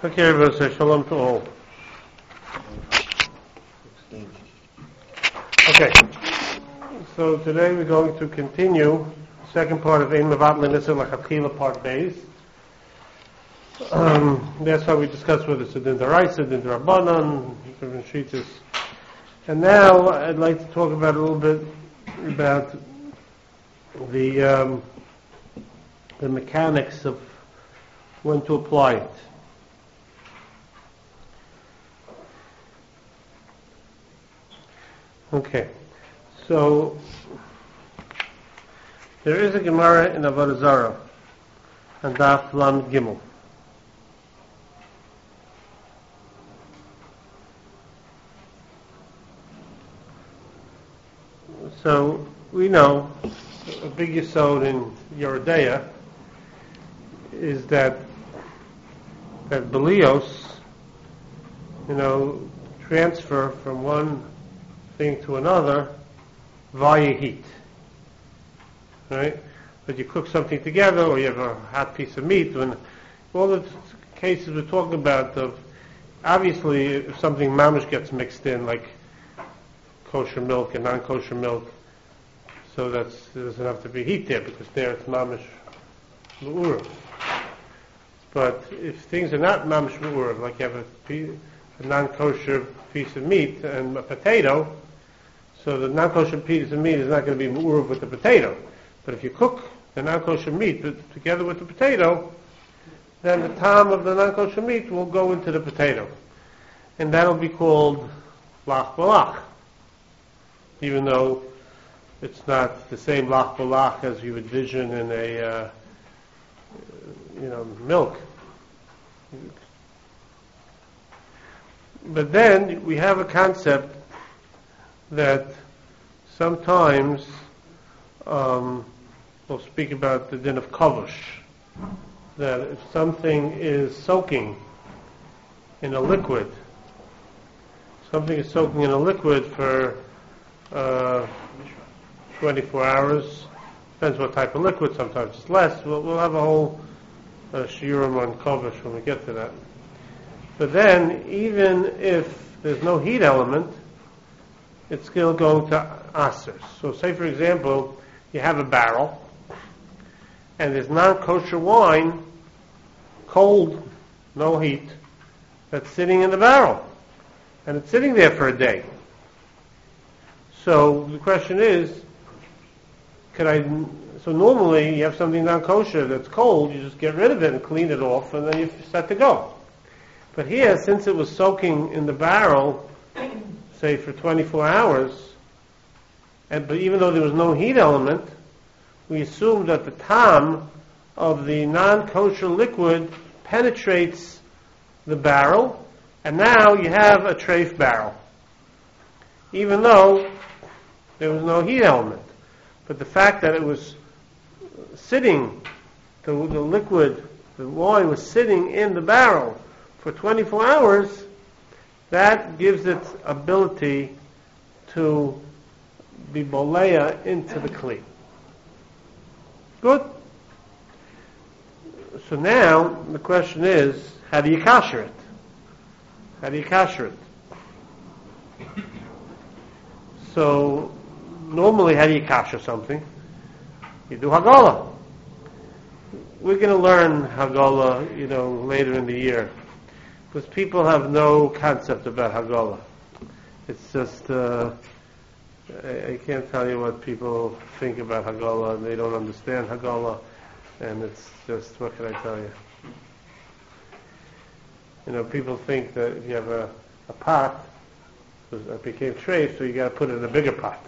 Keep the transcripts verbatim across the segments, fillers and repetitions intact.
Okay, everyone say shalom to all. Okay, so today we're going to continue the second part of Ein Mevatlim Isser L'Chatchila part base. Um, that's how we discussed whether it's a Din D'Oraisa, Din D'Rabbanan, different shittas. And now I'd like to talk about a little bit about the um, the mechanics of when to apply it. Okay, so there is a Gemara in Avodah Zarah, and Daf Lamed Gimel. So we know a big yesod in Yeridea is that that Belios, you know, transfer from one thing to another via heat, right? But you cook something together, or you have a hot piece of meat. When all the cases we're talking about, of obviously if something mamish gets mixed in, like kosher milk and non-kosher milk, so that's there doesn't have to be heat there because there it's mamish me'urav. But if things are not mamish me'urav, like you have a, piece, a non-kosher piece of meat and a potato, so the non-kosher piece of meat is not going to be me'urav with the potato. But if you cook the non-kosher meat together with the potato, then the tam of the non-kosher meat will go into the potato, and that'll be called lach balach, even though it's not the same lach balach as you would envision in a uh, you know milk. But then we have a concept that sometimes um, we'll speak about the din of kavush, that if something is soaking in a liquid, something is soaking in a liquid for uh, twenty-four hours, depends what type of liquid, sometimes it's less, we'll, we'll have a whole uh, shiurim on kavush when we get to that. But then, even if there's no heat element, it's still going to aser. So say, for example, you have a barrel, and there's non-kosher wine, cold, no heat, that's sitting in the barrel. And it's sitting there for a day. So the question is, could I, so normally you have something non-kosher that's cold, you just get rid of it and clean it off, and then you're set to go. But here, since it was soaking in the barrel, say for twenty-four hours, and but even though there was no heat element, we assume that the tam of the non-kosher liquid penetrates the barrel, and now you have a treif barrel, even though there was no heat element. But the fact that it was sitting, the, the liquid, the wine was sitting in the barrel for twenty-four hours, that gives it ability to be boleya into the kli. Good? So now, the question is, how do you kasher it? How do you kasher it? So, normally, how do you kasher something? You do Hagala. We're going to learn Hagala, you know, later in the year, because people have no concept about Hagala. It's just, uh, I, I can't tell you what people think about Hagala, and they don't understand Hagala, and it's just, what can I tell you? You know, people think that if you have a, a pot, it became treif, so you got to put it in a bigger pot.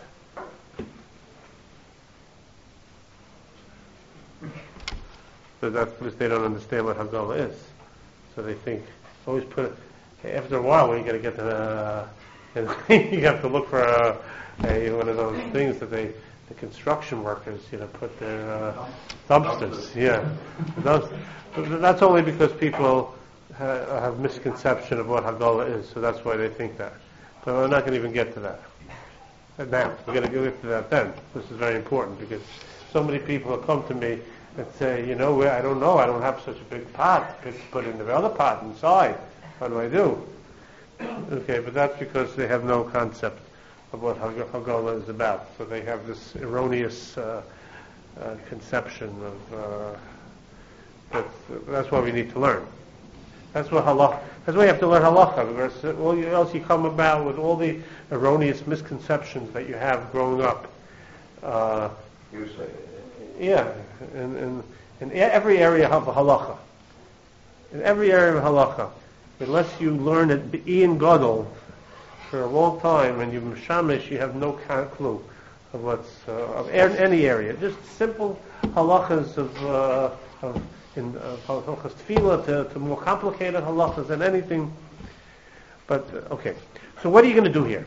So that's because they don't understand what Hagala is. So they think, always put it, after a while when you got to get to uh, and you have to look for a, a, one of those things that they, the construction workers, you know, put their uh, dumpsters. Yeah. Dumpsters. But that's only because people ha- have misconception of what Hagala is, so that's why they think that. But we're not going to even get to that. And now, we're going to get to that then. This is very important because so many people have come to me and say, you know, I don't know, I don't have such a big pot to put in the other pot inside. What do I do? Okay, but that's because they have no concept of what Hag- Haggalah is about. So they have this erroneous uh, uh, conception of. Uh, that's, that's what we need to learn. That's what halakha. That's why you have to learn halacha. Because all you, else you come about with all the erroneous misconceptions that you have growing up. Uh, You say. yeah, in, in, in every area of halacha. In every area of halacha. Unless you learn it Ian Gadol for a long time and you mishamish, you have no clue of what's uh, of any area. Just simple halachas of uh, of in uh, halachas tefillah to, to more complicated halachas than anything. But uh, okay, so what are you going to do here?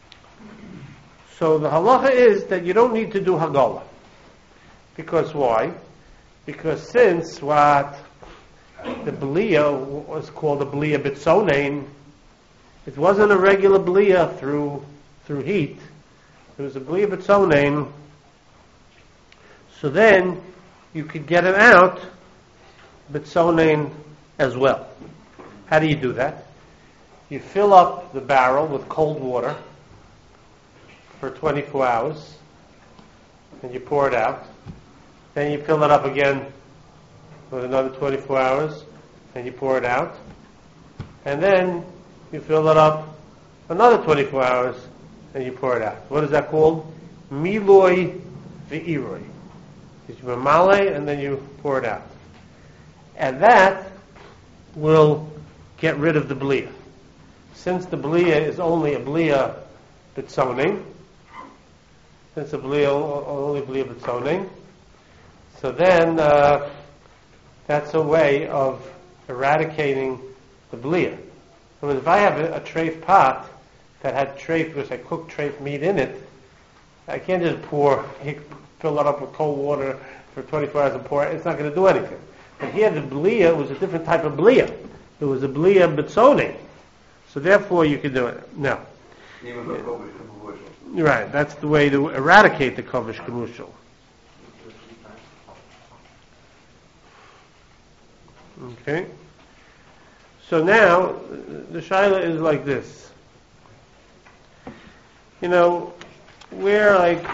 So the halacha is that you don't need to do Haggalah. Because why? Because since what the Blia was called a Blia Bitzonein, it wasn't a regular Blia through through heat. It was a Blia Bitzonein. So then you could get it out Bitzonein as well. How do you do that? You fill up the barrel with cold water for twenty-four hours, and you pour it out. Then you fill it up again with another twenty-four hours, and you pour it out. And then you fill it up another twenty-four hours, and you pour it out. What is that called? Miloi ve'iroi. You mamale, and then you pour it out. And that will get rid of the blia. Since the blia is only a blia bitzoning, since the blia only blia bitzoning, so then uh, that's a way of eradicating the blia. So if I have a, a treif pot that had treif, because I cooked treif meat in it, I can't just pour, fill it up with cold water for twenty-four hours and pour it. It's not going to do anything. But here the blia was a different type of blia. It was a blia bitzoning. So therefore you can do it. Now, Even the kovish kemushal. right, that's the way to eradicate the kovish kemushal. Okay. So now the shaila is like this. You know, we're like,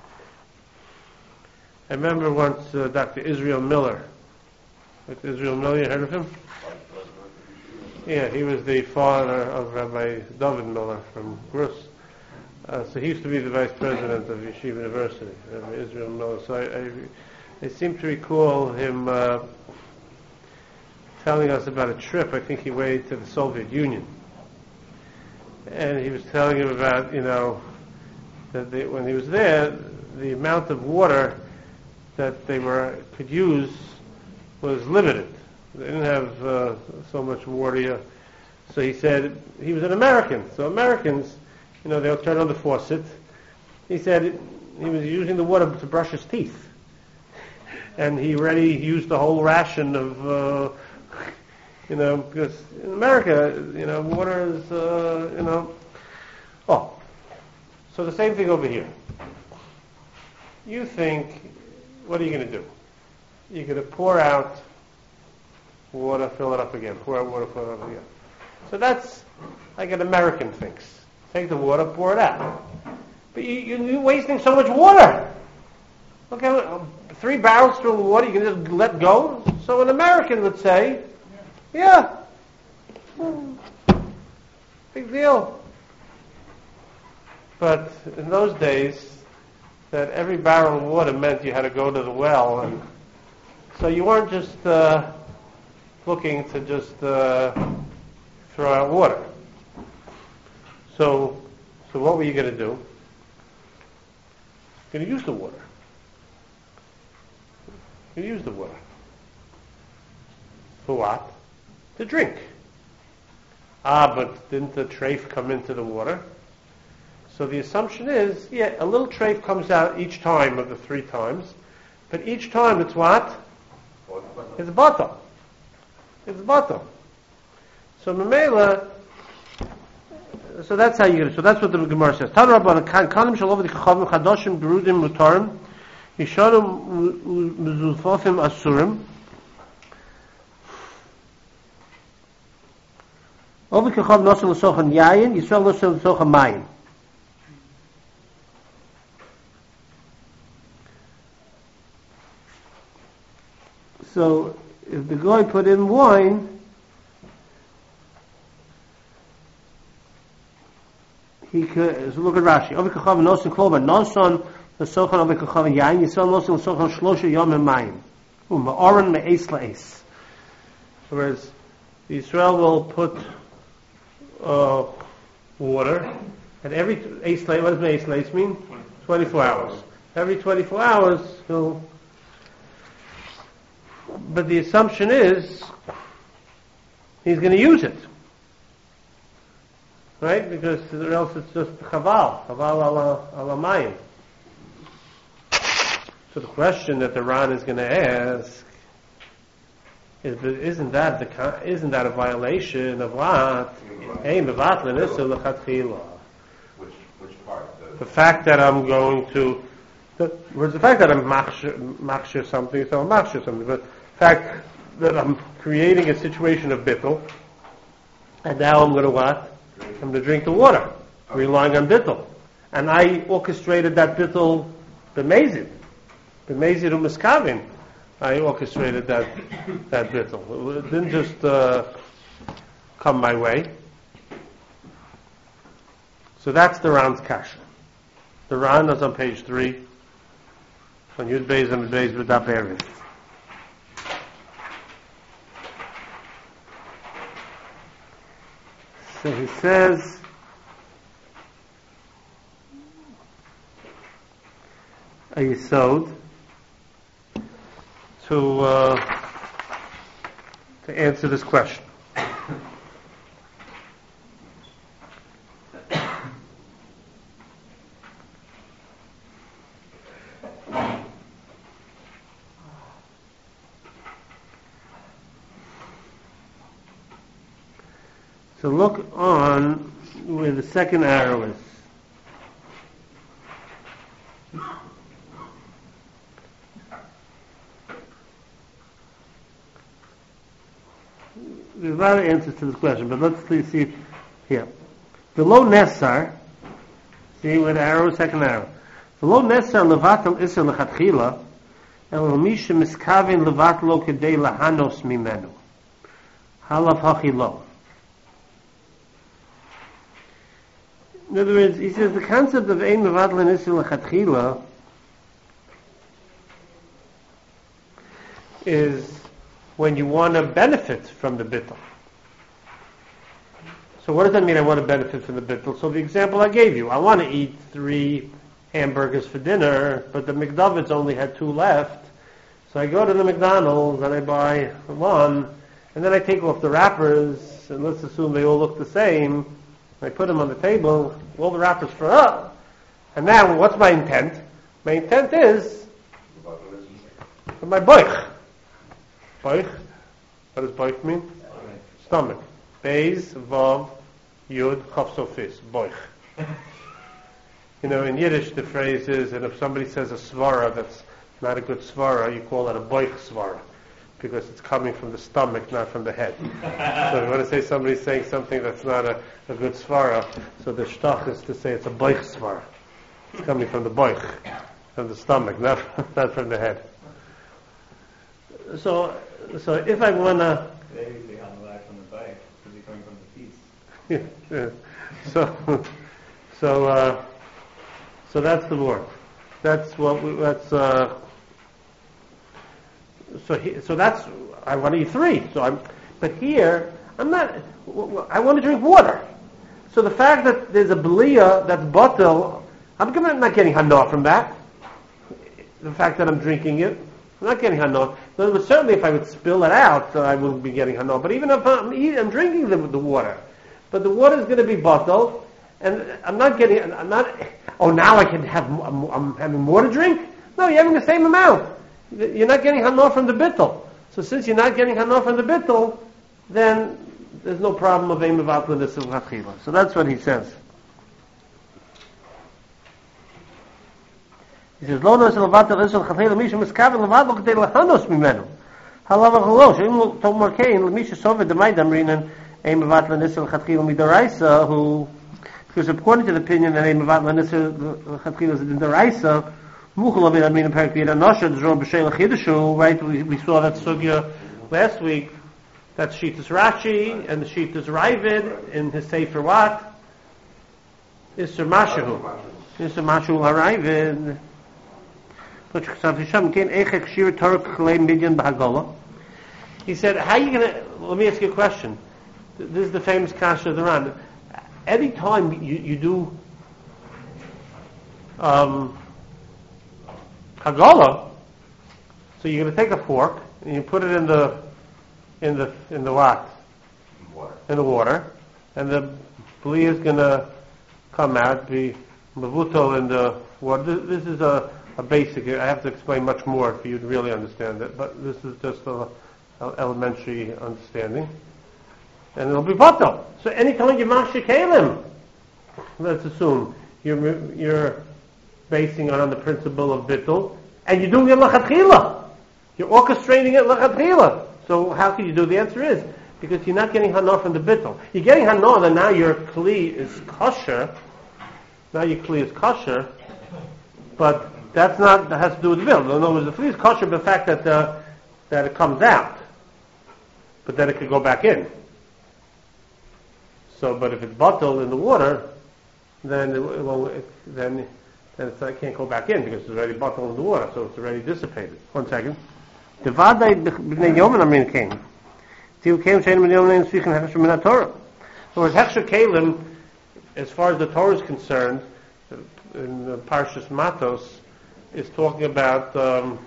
I remember once uh, Doctor Israel Miller. Doctor Israel Miller, you heard of him? Yeah, he was the father of Rabbi David Miller from Grus. Uh, so he used to be the vice president of Yeshiva University, Rabbi Israel Miller. So I, I, I seem to recall him uh, telling us about a trip. I think he went to the Soviet Union, and he was telling him about, you know, that they, when he was there, the amount of water that they were could use was limited. They didn't have uh, so much water here. So he said he was an American. So Americans, you know, they'll turn on the faucet. He said he was using the water to brush his teeth, and he already used the whole ration of. Uh, You know, because in America, you know, water is, uh, you know, oh, so the same thing over here. You think, what are you going to do? You're going to pour out water, fill it up again, pour out water, fill it up again. So that's like an American thinks. Take the water, pour it out. But you, you're wasting so much water. Okay, three barrels full of water, you can just let go. So an American would say, yeah, big deal. But in those days, that every barrel of water meant you had to go to the well, and so you weren't just uh, looking to just uh, throw out water. So, so what were you going to do? You're going to use the water. You're going to use the water. For what? To drink. Ah, but didn't the treif come into the water? So the assumption is, yeah, a little treif comes out each time of the three times, but each time it's what? It's bottle. It's bottle. So Mamela, so that's how you get it. So that's what the Gemara says. Tan Rabban kanim shel over the chachavim chadoshim berudim mutarim Yisharim mezulfofim asurim. Over kechav nosim l'sochan yayin, Yisrael nosim l'sochan mayim. So, if the guy put in wine, he could, so look at Rashi. Over kechav nosim kloba, nosim l'sochan over kechav yayin, Yisrael nosim l'sochan shlosha yom mayim. Ma'oren me'es la'es. Whereas, Israel will put Uh, water, and every eight what does eight lace mean? twenty-four hours. Every twenty-four hours, he'll. But the assumption is he's going to use it, right? Because or else it's just chaval, chaval ala ala mayim. So the question that the Ran is going to ask is, isn't that the isn't that a violation of what? Hey, mevatlin is lechatchila. Which which part? The, the fact that I'm going to, the, whereas the fact that I'm machshir something, so I'm machshir something, but the fact that I'm creating a situation of bittul, and now I'm going to what? I'm going to drink the water, relying on bittul, and I orchestrated that bittul b'mezid, b'mezid u'miskavim. I orchestrated that that bittul. It didn't just uh, come my way. So that's the Ran's kasha. The Ran is on page three, on Yud Beis and Beis B'daf Erev. So he says, a yisod to uh, to answer this question. So look on where the second arrow is. There's a lot of answers to this question, but let's please see here. Below Nessar, see where the arrow is, second arrow. Below Nessar levatel iser lechatchila, el misha miskavin levatlo kedei lahanos mimenu. Halav hachilo. In other words, he says the concept of ein mevatel and iser lechatchila is when you want to benefit from the bittul. So what does that mean, I want to benefit from the bittul? So the example I gave you, I want to eat three hamburgers for dinner, but the McDavid's only had two left. So I go to the McDonald's and I buy one, and then I take off the wrappers, and let's assume they all look the same. I put them on the table, all the wrappers for up. And now, what's my intent? My intent is for my boich. Boich. What does boich mean? Stomach. Beis, vav, yud, chaf sofis. Boich. You know, in Yiddish the phrase is, and if somebody says a svara that's not a good svara, you call that a boich svara, because it's coming from the stomach, not from the head. So you want to say somebody's saying something that's not a, a good svara, so the shtach is to say it's a boich svara. It's coming from the boich, from the stomach, not, not from the head. So, so if I wanna, they usually have the back from the bike because you're coming from the feet. yeah, yeah. so, so, uh, so that's the word. That's what we, that's. Uh, so, he, so that's. I want to eat three. So I'm, but here I'm not. I want to drink water. So the fact that there's a belia that's bottle, I'm not getting hana from that. The fact that I'm drinking it. I'm not getting hana. But certainly, if I would spill it out, uh, I wouldn't be getting hana. But even if I'm eating, I'm drinking the, the water, but the water is going to be bottled, and I'm not getting. I'm not. Oh, now I can have. I'm, I'm having more to drink. No, you're having the same amount. You're not getting hana from the bittul. So since you're not getting hana from the bittul, then there's no problem of aim of outlandis of So that's what he says. He says, "Lo nos levatel isel chafei lemisha miskaven levatel k'dei lechanos mimenu." Halava chalosh. Im tomar kein lemisha soved demaydam rinan ein mevatel isel chafei lemidaraisa who, because according to the opinion that ein mevatel isel chafei is in daraisa, muchal avin amin perik v'yed anosher d'zor b'sheil chidushu. Right? We, we saw that sugya last week. That's Shitas Rashi and the Shitas Ravid in his Sefer what? Isser Mashahu. Isser Mashahu HaRavid. He said, how are you going to, let me ask you a question. This is the famous Kasha of the Ran. Any time you, you do um, Hagala, so you're going to take a fork and you put it in the in the in the what? Water. In the water, and the bli is going to come out, be mavuto in the water. This, this is a, a basic. I have to explain much more for you to really understand it, but this is just a, a elementary understanding, and it'll be batal. So anytime you mash kalim, let's assume you're you're basing it on the principle of bittul, and you're doing it lachatchila. You're orchestrating it lachatchila. So how can you do? The answer is because you're not getting hana from the bittul. You're getting hana, and now your kli is kosher. Now your kli is kosher, but that's not that has to do with the bittul. In other words, the kli is kosher, but the fact that uh, that it comes out, but then it could go back in. So, but if it's bottled in the water, then it, well, it, then then it's, it can't go back in because it's already bottled in the water, so it's already dissipated. One second. The vaday b'nei yomen amin came. Till came shein b'nei yomen speaking hechsher min Torah. So as hechsher kalim, as far as the Torah is concerned, in the Parshas Matos, is talking about um,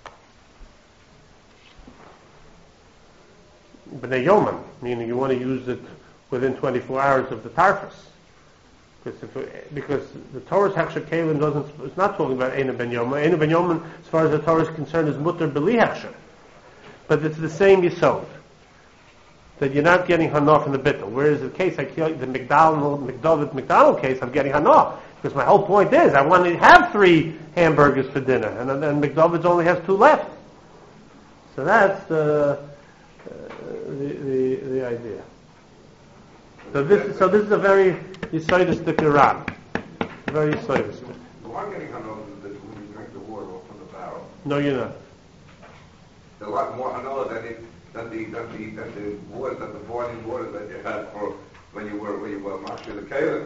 b'nei yomen, meaning you want to use it within twenty-four hours of the tarfus. Because, if, because the Torah's hechsher kalim doesn't, it's not talking about Eina ben Yomen. Eina ben Yomen, as far as the Torah is concerned, is mutter b'li hechsher. But it's the same yisod. That you're not getting hana from the bittul. Whereas the case, I the McDonald, McDonald, McDonald case, I'm getting hana. Because my whole point is, I want to have three hamburgers for dinner. And then McDonald's only has two left. So that's the, uh, the, the, the idea. So this, so this is a very yisoidistic Iran. Very yisoidistic. Well, I'm getting hana that when you drink the water from the barrel. No, you're not. A lot more hana than the than the than the than the water than the boiling water that you had for when you were when you were mashing the kalim.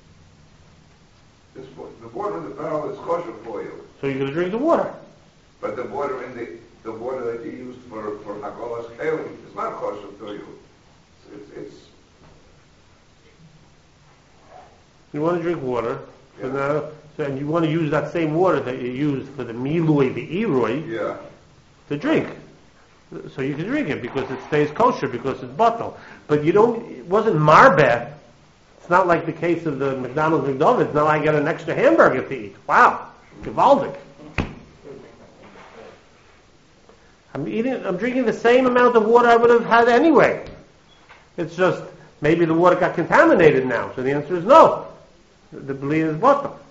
This the water in the barrel is kosher for you. So you're going to drink the water. But the water in the the water that you used for for hagalas kalim is not kosher to you. It's, it's You want to drink water, yeah. so now, so, and you want to use that same water that you used for the milui, the iroi, yeah. to drink. So you can drink it because it stays kosher because it's bottled. But you don't. It wasn't marbeh. It's not like the case of the McDonald's McDonald's. Now I get an extra hamburger to eat. Wow, gewaldig. I'm eating. I'm drinking the same amount of water I would have had anyway. It's just maybe the water got contaminated now. So the answer is no. The bli is bottled.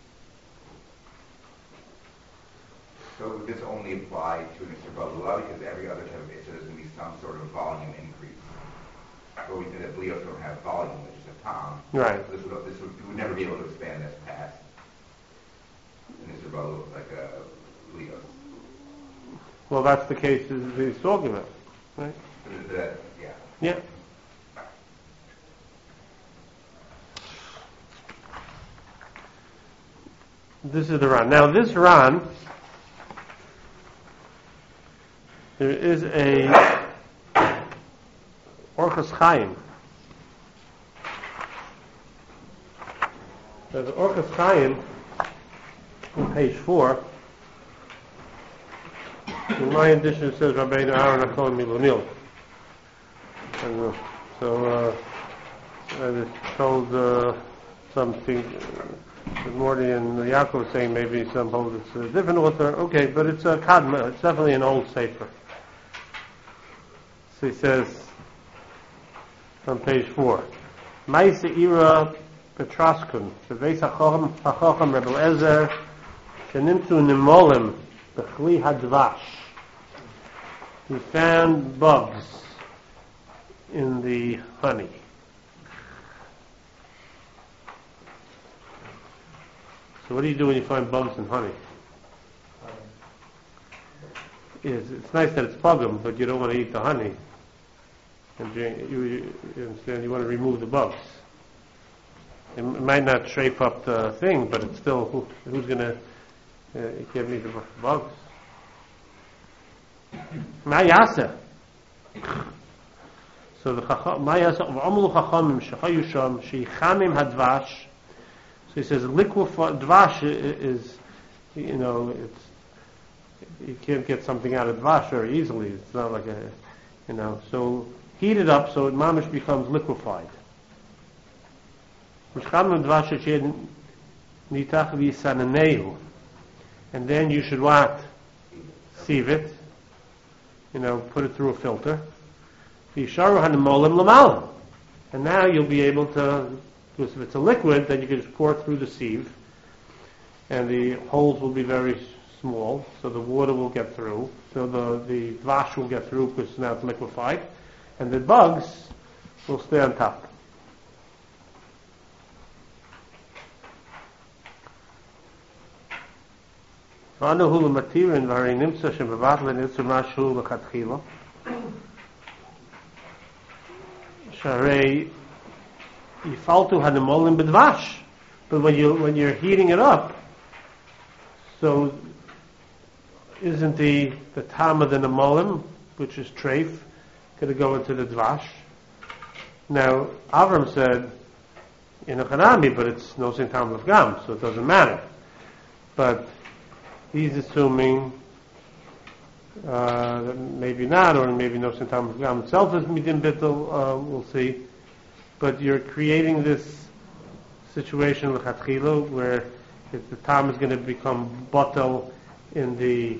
So would this only apply to an Isser Balula because every other type of Isser there's going to be some sort of volume increase? But we said that Blios don't have volume, which is a tom. Right. So this would, this would, we would never be able to expand this past an Isser Balula like a Blios. Well, that's the case that he's talking about, right? Is that, yeah. Yeah. This is the Ran. Now, this Ran, there is a Orchos Chaim. There's an Orchos Chaim on page four. In my edition, it says Rabbeinu Aaron Akon Milonil. And uh, so uh, I just told uh, something. Uh, Morty and Yaakov saying maybe some hold it's a different author. Okay, but it's a Kadma. It's definitely an old sefer. So he says on page four, Ma'ase Ira Petraskun, Beveis HaChacham HaChacham Rebel Ezer Shenimtu Nimolim, Bechli Hadvash. He found bugs in the honey. So what do you do when you find bugs in honey? It's, it's nice that it's pugum, but you don't want to eat the honey. And you, you, you understand, you want to remove the bugs. It might not strafe up the thing, but it's still, who, who's going to uh, give me the bugs? Ma'yasa. So the Ma'yasa of Amul Chachamim Shechayusham Sheichamim Hadvash. So he says liquefied dvash is, you know, it's, you can't get something out of dvash very easily. It's not like a, you know, so heat it up so it mamish becomes liquefied. And then you should what? Sieve it. You know, put it through a filter. And now you'll be able to, because if it's a liquid, then you can just pour it through the sieve, and the holes will be very small, so the water will get through, so the, the dvash will get through because now it's liquefied, and the bugs will stay on top. Yifaltu hanemolim b'dvash, but when you when you're heating it up, so isn't the the tam of the nemolim, which is treif, going to go into the dvash? Now Avram said in a chanami, but it's no sin tam of gam, so it doesn't matter. But he's assuming uh, that maybe not, or maybe no sin tam of gam itself is midin bittul. Uh, we'll see. But you're creating this situation l'chatchila where if the tam is going to become bottle in the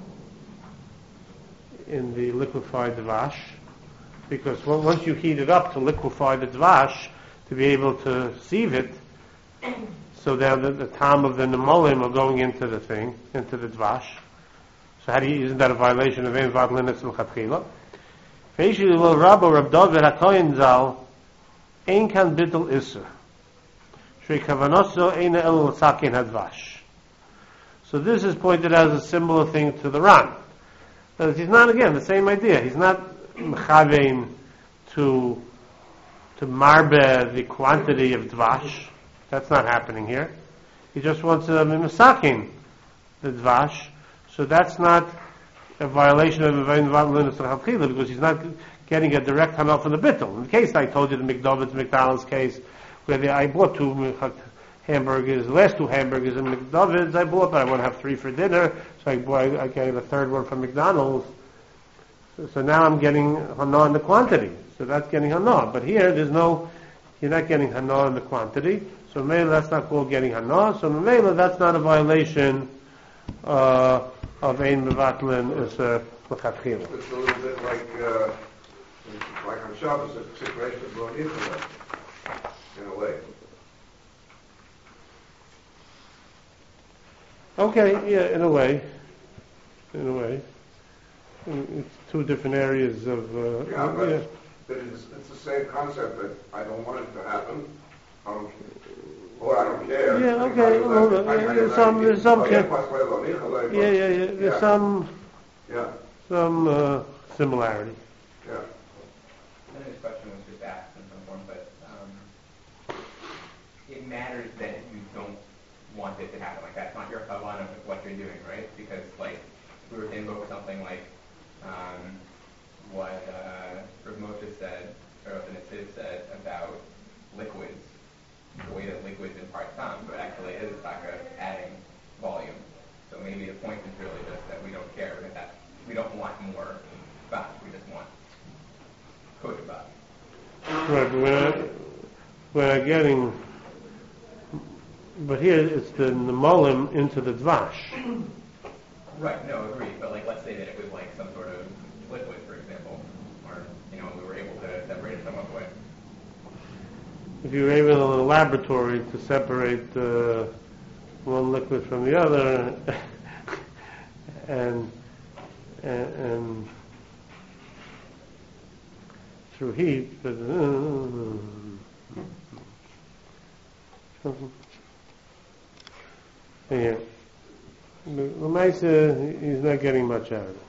in the liquefied dvash, because once you heat it up to liquefy the dvash to be able to sieve it, so now the, the tam of the nemolim are going into the thing, into the dvash. So how do you, isn't that a violation of ein vadlinus l'chatchila? Ve'ishu lo rabbo Rab David HaKohen Zal. Ein kan bittul isur. Shrei kavanoso eina el l'sakin hadvash. So this is pointed out as a similar thing to the Ran. But he's not, again, the same idea. He's not mechavein to to marbe the quantity of dvash. That's not happening here. He just wants to misakin the dvash. So that's not a violation of the vein vadlinus l'chatchila because he's not getting a direct hanal from the bittul. In the case I told you, the McDonald's, McDonald's case, where the, I bought two hamburgers, the last two hamburgers in McDonald's I bought, but I want to have three for dinner, so I, bought, I gave a third one from McDonald's. So, so now I'm getting hanal in the quantity. So that's getting hanal. But here, there's no, you're not getting hanal in the quantity. So maybe that's not called getting hanal. So maybe that's not a violation uh, of ein mevatlin is a l'chatchila. It's a little bit like, uh, like on Shabbos, a situation of going into it, in a way. Okay, yeah, in a way. In a way. It's two different areas of... Uh, yeah, but, yeah. but it's, it's the same concept that I don't want it to happen, um, or I don't care. Yeah, okay, well, uh, yeah, there's some... There's some yeah, yeah, yeah, yeah, there's yeah. some... Yeah. Some uh, similarity. Yeah. I know this question was just asked in some form, but um, it matters that you don't want it to happen. Like, that's not your kavan of what you're doing, right? Because, like, if we were to invoke something like um, what uh, Rav Moshe said, or what the Nitziv said about liquids, the way that liquids impart time, but actually it is like adding volume. So maybe the point is really just that we don't care, because that, we don't want more fat, we just want kosher fat. Right, but we're, we're getting... But here it's the nemolim into the dvash. Right, no, agreed. But like, let's say that it was like some sort of liquid, for example, or you know, we were able to separate it some other way. If you were able in a laboratory to separate uh, one liquid from the other, and, and, and through heat, but uh, yeah. Lamaisa, he's not getting much out of it.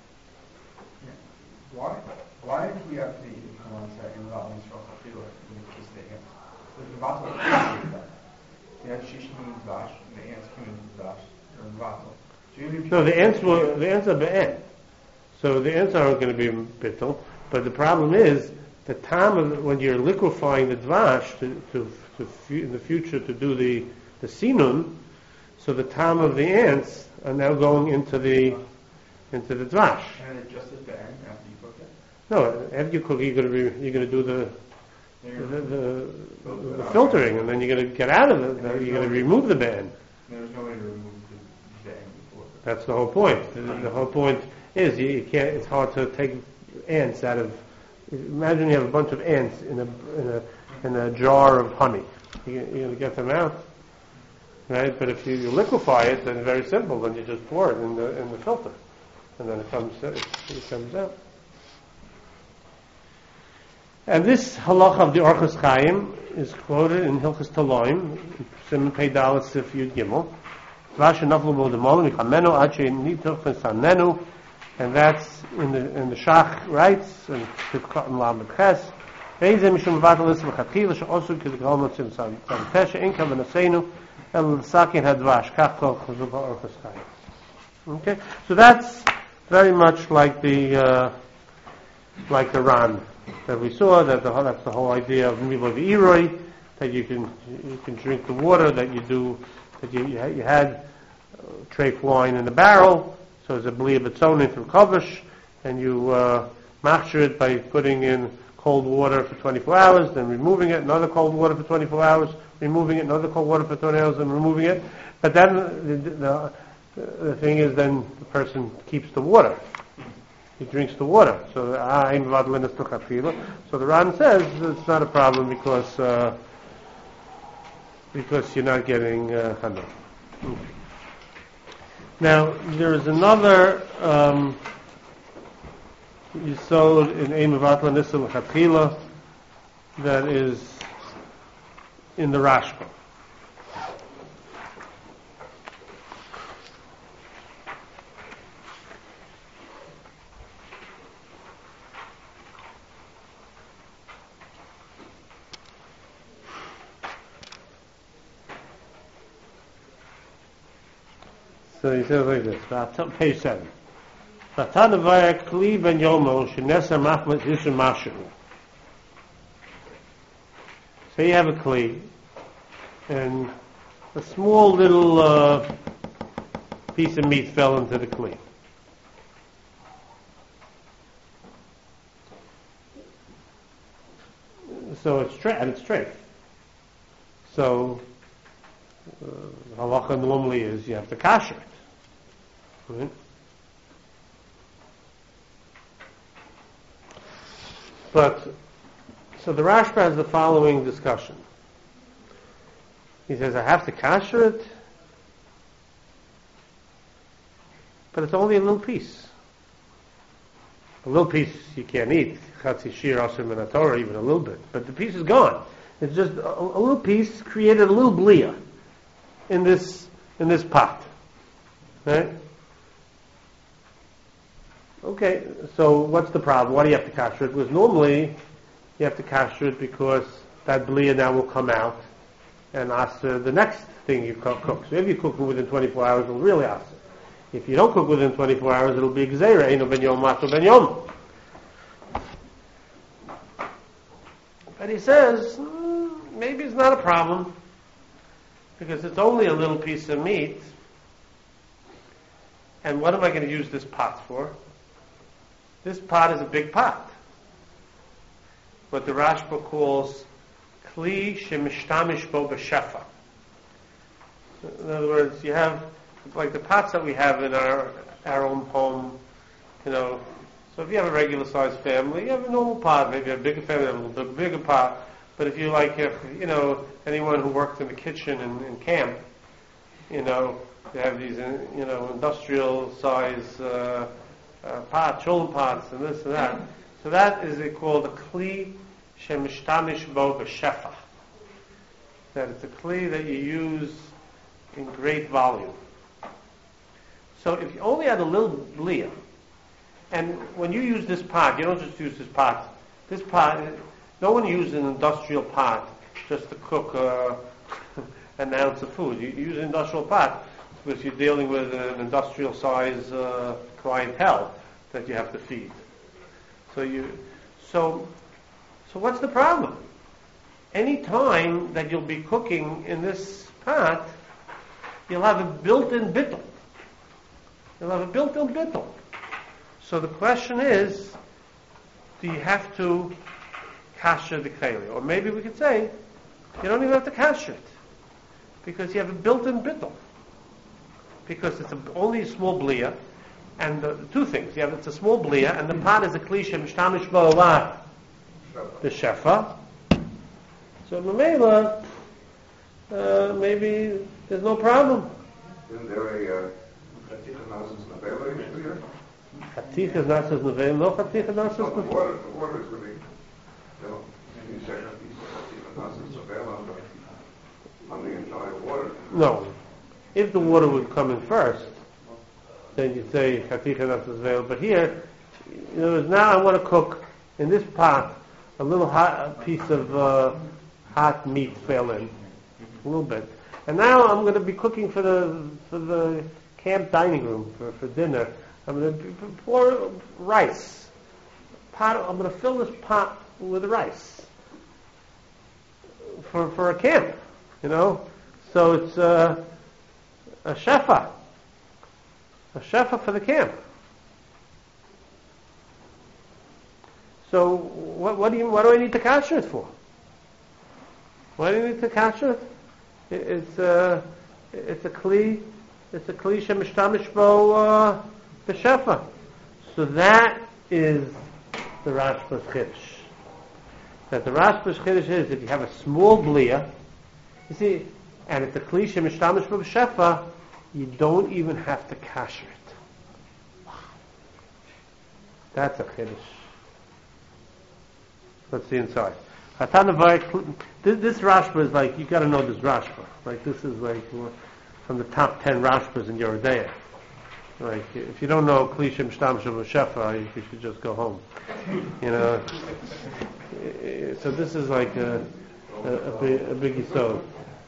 Why? Why did we have to come on second without Yisrael Chafila in the case of the ants? But the Vatal appreciated that. They had Shishim and Vash, and the ants came into Vash, or Vatal. No, the ants were the ants are be'en. So the ants aren't going to be bittul. But the problem is the time of when you're liquefying the dvash to, to, to f- in the future to do the the sinun. So the time of the ants are now going into the into the dvash. And it just at the end after you cook it. No, after you cook, you're going to be you're going to do the the, the, the, the filtering, and then you're going to get out of it. You're going to remove the ban. There's no way to remove the ban before. That's the whole point. The, the whole point is you, you can't. It's hard to take ants out of. Imagine you have a bunch of ants in a in a in a jar of honey. You, you're going to get them out, right? But if you, you liquefy it, then it's very simple. Then you just pour it in the in the filter, and then it comes it, it comes out. And this halacha of the Orchos Chaim is quoted in Hilchos Taloim, Simon Pei Dalet Sif Yud Gimel. Dvash naflu bo demol michamenu ad she'nituch v'sanenu, and that's in the in the Shach writes and Tivkot and Lamed Ches. Ve'ezeh mishum vatal ism chatchila she'osu k'dekol motzim san san pesha inka v'naseinu el l'sakin hadvash kach kol chazul ha'Orchos Chaim. Okay, so that's very much like the uh, like the Ran that we saw, that the, that's the whole idea of Milah V'iroi, that you can you can drink the water that you do, that you you had, you had uh, treif wine in a barrel, so it's a bli b'tzonin from kavish, and you uh, machshir it by putting in cold water for twenty-four hours, then removing it, another cold water for twenty-four hours, removing it, another cold water for twenty hours, and removing it. But then the, the, the thing is, then the person keeps the water. He drinks the water. So so the Ran says it's not a problem because uh, because you're not getting uh, hana. Okay. Now there is another um, yisod in Ein Mevatel Nisa L'Chatchila that is in the Rashba. So he says like this, page seven. Vatana kli ben yomo shenesa machmet yishem mashu. So you have a kli, and a small little uh, piece of meat fell into the kli. So it's tra- and it's treif. So uh, halacha normally is you have to kasher it. Right? But so the Rashba has the following discussion. He says, I have to kasher it, but it's only a little piece. A little piece you can't eat. Chatzi shir aser min haTorah, even a little bit. But the piece is gone. It's just a, a little piece created a little blia in this in this pot. Right? Okay, so what's the problem? Why do you have to kasher it? Because normally you have to kasher it because that blia now will come out and aser the next thing you cook. So if you cook it within twenty-four hours, it'll really aser. If you don't cook within twenty-four hours, it'll be gzeira, eino ben yom mato ben yom. But he says, mm, maybe it's not a problem because it's only a little piece of meat. And what am I going to use this pot for? This pot is a big pot. What the Rashba calls kli shemishtamish bo b'shefa. In other words, you have like the pots that we have in our our own home, you know. So if you have a regular sized family, you have a normal pot. Maybe you have a bigger family, you have a little bit bigger pot. But if you like, if, you know, anyone who worked in the kitchen in, in camp, you know, they have these, uh, you know, industrial size uh, uh, pots, children pots, and this and that. So that is uh, called a kli shemishtamish bo b'shefa. That it's a kli that you use in great volume. So if you only had a little blia, and when you use this pot, you don't just use this pot. This pot, no one uses an industrial pot just to cook uh, an ounce of food. You use an industrial pot because you're dealing with an industrial size uh, clientele that you have to feed. So you, so, so what's the problem? Any time that you'll be cooking in this pot, you'll have a built-in bittul. You'll have a built-in bittul. So the question is, do you have to kasher the keli? Or maybe we could say, you don't even have to kasher it, because you have a built-in bittul. Because it's a, only a small blia, and the, the two things, you have it's a small blia, and the pot is a klisha mishtamish ba'ala, the shefa. So Mamela, uh, maybe there's no problem. Isn't there a Chaticha Nasus Navela issue here? Chaticha Nasus Navela, no Chaticha Nasus No, the Navela. water, the water is really, you know, you say Chaticha Nasus Navela on the entire water. No. If the water would come in first, then you'd say Chaticha Nasus Navela. But here, you know, now I want to cook in this pot a little hot a piece of uh, hot meat fell in, a little bit. And now I'm going to be cooking for the for the camp dining room for, for dinner. I'm going to pour rice. Pot. I'm going to fill this pot with rice for for a camp, you know. So it's uh, a shefa, a shefa for the camp. So what, what do you what do I need to kasher it for? Why do you need to kasher it? It's a, it's a kli, it's a kli shemishtamish bo uh, b'shefa. So that is the Rashba's Chiddush. That the Rashba's Chiddush is, if you have a small blia, you see, and it's a kli shemishtamish bo b'shefa, you don't even have to kasher it. Wow. That's a Chiddush. Let's see inside. This, this Rashba is like, you got to know this Rashba. Like, this is like from the top ten Rashbas in Yerodea. Like, if you don't know Klishim Shtam Shavu Shefa, you, you should just go home. You know. So this is like a, a, a big, a big yisod.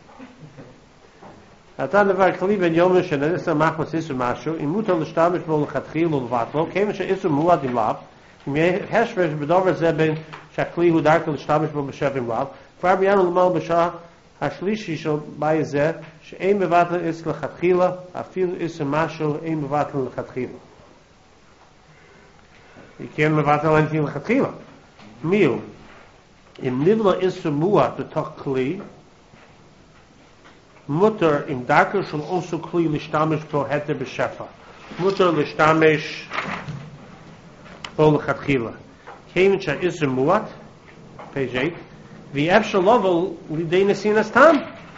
Atan levar kli ben yomish shenesa machmas isu mashu imuta l'shtamish bo l'chatchil u'lvatlo kemen she'isu muad im lav im heshvesh b'dover zeh ben shakli hu darkel l'shtamish bo b'shev im lav kvar b'yanu l'mal b'shah השלישי של באי זה, שאין מבטל איס לכתחילה, אפילו איס משהו אין מבטל לכתחילה. כן מבטל אין תין לכתחילה. מיהו, אם נבלה איס מועט בתוך כלי, מותר עם דרכו של אוסו כלי להשתמש בו היתר בשפע. מותר להשתמש בו לכתחילה. כיוון שהאיס מועט, page eight, ואפשר לבוא לידי נסיnas tam.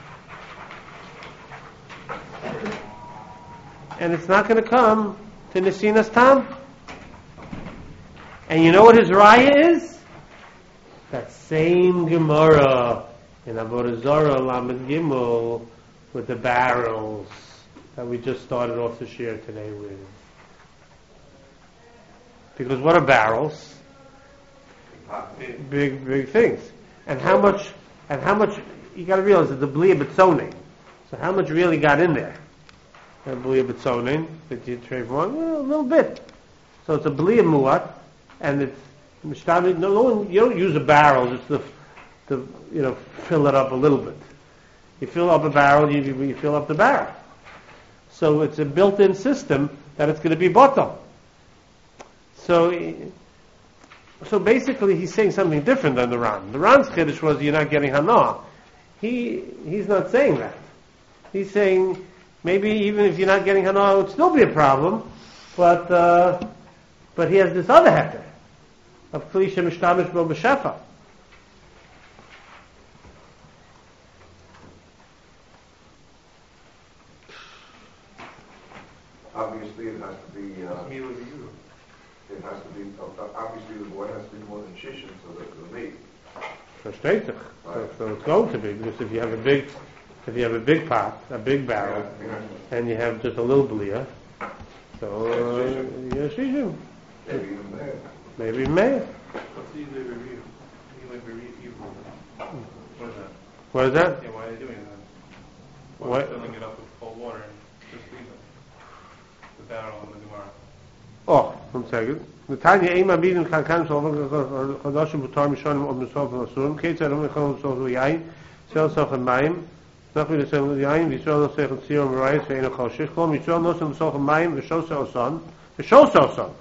And it's not going to come to nesinas tam. And you know what his raya is? That same Gemara in Avodah Zarah Lamed Gimel with the barrels that we just started off the share today with. Because what are barrels? Big, big, big things. And how much, and how much, you gotta realize that the Blia B'tzonin. So how much really got in there? The Blia B'tzonin, that you trade for one? Well, a little bit. So it's a Blia Muat, and it's, Mishtavi, no, no one, you don't use a barrel just to, to, you know, fill it up a little bit. You fill up a barrel, you, you fill up the barrel. So it's a built-in system that it's gonna be bottom. So, So basically, he's saying something different than the Ran. The Ran's chiddush was you're not getting hana. He he's not saying that. He's saying maybe even if you're not getting hana, it would still be a problem. But uh, but he has this other heter of klisha mishtamish bo b'shefa. obviously it has to be, uh, Me with you. it has to be, uh, obviously the boy has to be more than shishin, so that the meat. Versteht sich. So, so it's going to be, because if you have a big, if you have a big pot, a big barrel, Yeah, yeah. and you have just a little blia, so, uh, yeah, shishim. Maybe even there. Maybe may. What's the Eli Bereed? Eli Bereed evil. What is that? What is that? Yeah, why are they doing that? Why What? are they filling it up with cold water and just leave it? The barrel and the Gemara. Oh, one second. The Tanya Ema Bidin can can so Chadash Butar Mishon of Musof Asurim, Ketzar Rum Chol So Yain, Sel Sof Mayim, Nachvi the Sel Yain, Vishol Sech Tzir Marais, Vein Chol Shishkol, Mishol Nosem Sof Mayim, Vishol Sel Son, Vishol Sel Son.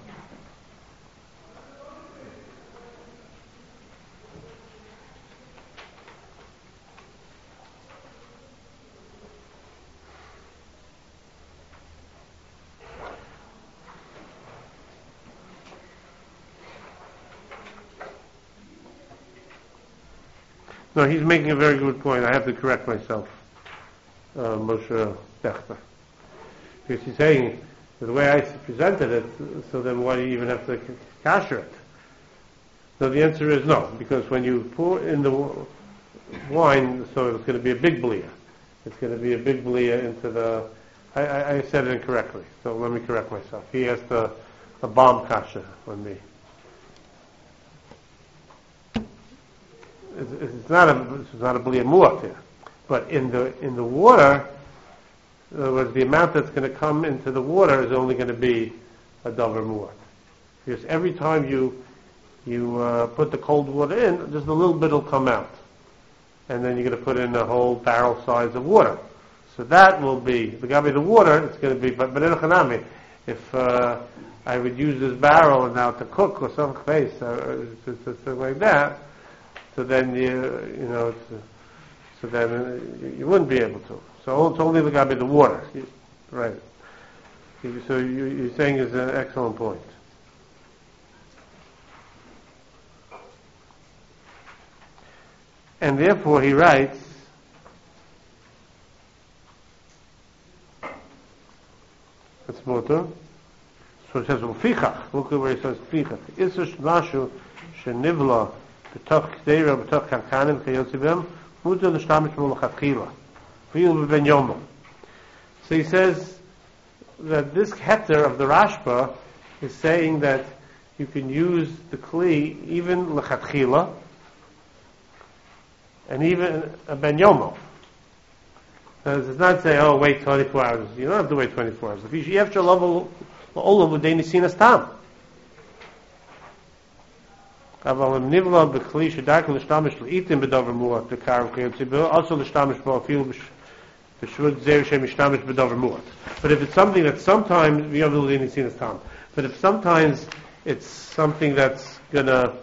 No, he's making a very good point. I have to correct myself, uh, Moshe Dechter. Because he's saying, the way I presented it, so then why do you even have to kasher it? So the answer is no, because when you pour in the w- wine, so it's going to be a big blia. It's going to be a big blia into the... I, I, I said it incorrectly, so let me correct myself. He has the, the bomb kasher on me. It's, it's not a it's not a blia muat here, but in the in the water, in other words, the amount that's going to come into the water is only going to be a davar muat, because every time you you uh, put the cold water in, just a little bit will come out, and then you're going to put in a whole barrel size of water. So that will be the gabi the water. It's going to be, but but in a chanami, if uh, I would use this barrel now to cook or some face or something like that. So then you, you know, it's, uh, so then uh, you, you wouldn't be able to. So it's only the gabi the water, you, right? You, so you, you're saying is an excellent point. And therefore he writes, that's motor. So it says, "Ufichach." Look at where he says, "Fichach." Isush mashu shenivla. So he says that this heter of the Rashba is saying that you can use the kli even lechatchila and even a ben yomo. It does not say, oh, wait twenty-four hours. You don't have to wait twenty-four hours. You have to love all of the sinas tam. אבל אם נבלה בכלי שדרכו להשתמש לעיתים בדבר מועט בקרב כיוצא also להשתמש בו אפילו בשבות זר שמשתמש בדבר מועט. But if it's something that sometimes, we have really seen this time, but if sometimes it's something that's gonna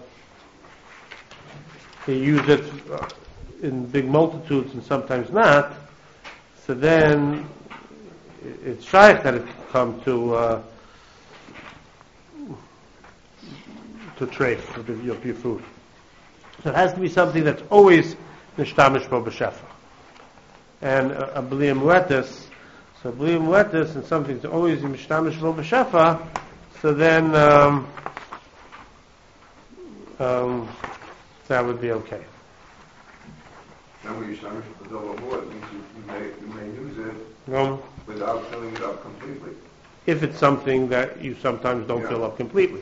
you use it in big multitudes and sometimes not, so then it's shaykh that it come to uh, to trade of your, your food. So it has to be something that's always nishtamish bo b'shefa. And a blia muetis, so blia muetis and something that's always nishtamish bo b'shefa, so then um, um, that would be okay. Now when you establish the double more, it means you, you may you may use it Um, without filling it up completely. if it's something that you sometimes don't Yeah. fill up completely.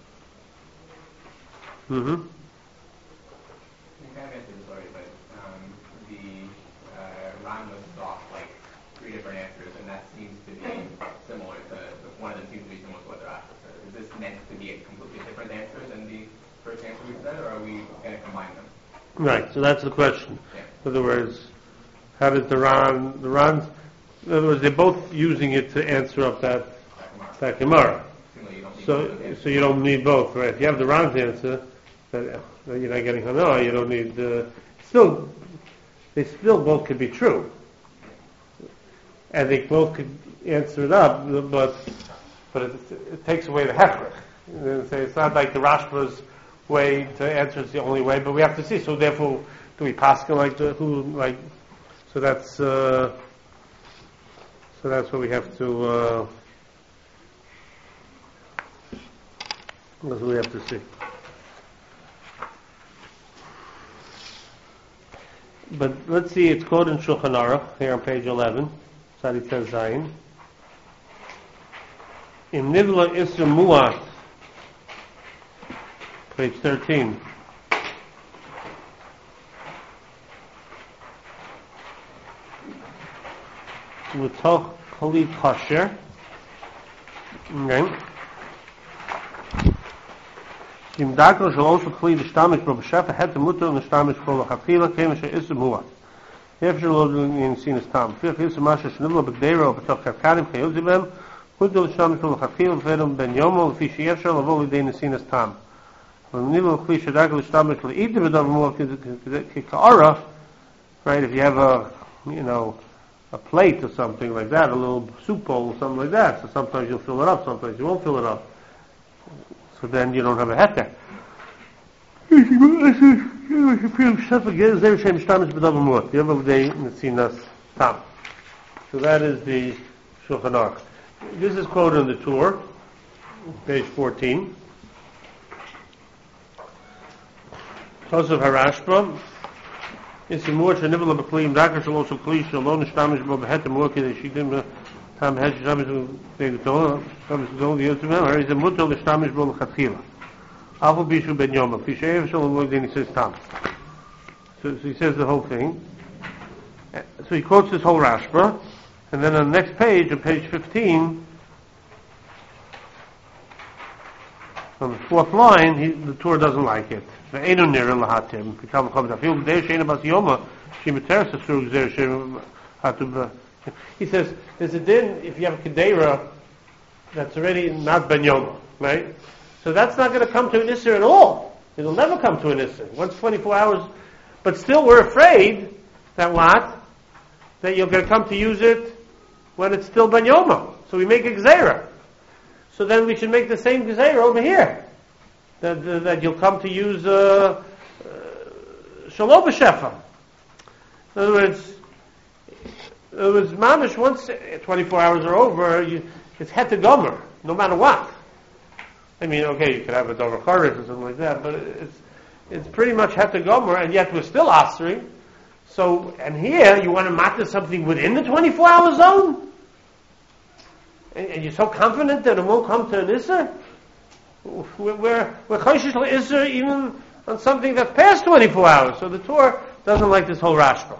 Mm-hmm. You kind of answered this already, but um, the uh, Ron was off like three different answers, and that seems to be similar to, the, one of them seems to be similar to what they're asking. So is this meant to be a completely different answer than the first answer we said, or are we going to combine them? Right, so that's the question. Yeah. In other words, how does the Ron, the Ron's, in other words, they're both using it to answer up that, that Gemara. Seemingly you don't need So, both of them. so you don't need both, right? If you have the Ron's answer, that that you're not getting Hanoah, you don't need, uh, still, they still both could be true. And they both could answer it up, but, but it, it takes away the hechrich. And say it's not like the Rashba's way to answer is the only way, but we have to see. So therefore, do we paskin like the, who, like, so that's, uh, so that's what we have to, uh, That's what we have to see. But let's see, it's quoted in Shulchan Aruch, here on page eleven, Tzadi Tez Zayin. In Nivla Isra Muat, page thirteen. L'toch kli kosher. Okay. Im Dakel shel osel kli l'shtamish bo b'shefa het mutter l'shtamish bo l'chafila kemen she isra muat. Yef shel lo in sinus tam. Fich isra masha shnivla b'gdeira o b'toch karkarim chayov zibem. Mutter l'shtamish bo l'chafila v'edom ben yomo l'fi sheyef shel avo l'idei nesinus tam. V'nivla kli shedakel l'shtamish l'idei v'dom muat k'ka'ara. Right, if you have a, you know, a plate or something like that, a little soup bowl or something like that. So sometimes you'll fill it up, sometimes you won't fill it up. So then you don't have a heter. So that is the Shulchan Aruch. This is quoted in the Torah, page fourteen. Tosaf Harashba. It's a more shenivla b'kli imdakar shelo shel kli shelo nishtamish bo b'heter more kidei shitim tam hesh shamish b'gdol shamish b'gdol v'yotzim hem. It's a mutter l'shtamish bo l'chatchila. Afu bishu ben yoma. Fisheyev shelo lo yidei nisis tam. So he says the whole thing. So he quotes this whole Rashba, and then on the next page, on page fifteen, on the fourth line, he, the Torah doesn't like it. He says, there's a din if you have a kedera that's already not ben yoma, right? So that's not going to come to an isser at all. It'll never come to an isser. Once twenty-four hours, but still we're afraid that what? That you're going to come to use it when it's still ben yoma. So we make a gzeira. So then we should make the same gzeira over here. That, that, that you'll come to use uh, uh, shalom b'shefa. In other words, in other words, mamish, once twenty-four hours are over, you, it's het to gomer, no matter what. I mean, okay, you could have a dover charis or something like that, but it's it's pretty much het to gomer, and yet we're still asering. So, and here you want to matter something within the twenty-four hour zone, and, and you're so confident that it won't come to an isser. We're we're chayshish l'isser even on something that's past twenty-four hours. So the Torah doesn't like this whole Rashba.